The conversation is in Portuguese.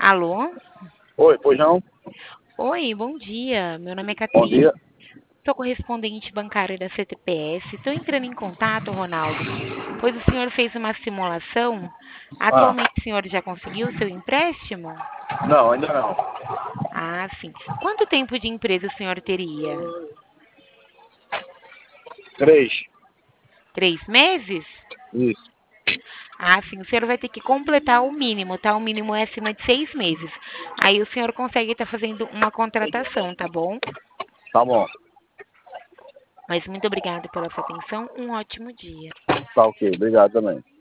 Alô? Oi, pois não? Oi, bom dia. Meu nome é Bom Catrine. dia. Sou correspondente bancária da CTPS. Estou entrando em contato, Ronaldo, pois o senhor fez uma simulação. Ah, Atualmente o senhor já conseguiu o seu empréstimo? não, ainda não. Ah, sim. Quanto tempo de empresa o senhor teria? 3. 3 meses? Isso. Ah, sim. O senhor vai ter que completar o mínimo, tá? O mínimo é acima de 6 meses. Aí o senhor consegue estar fazendo uma contratação, tá bom? Tá bom. Mas muito obrigada pela sua atenção. Um ótimo dia. Tá ok. Obrigado também.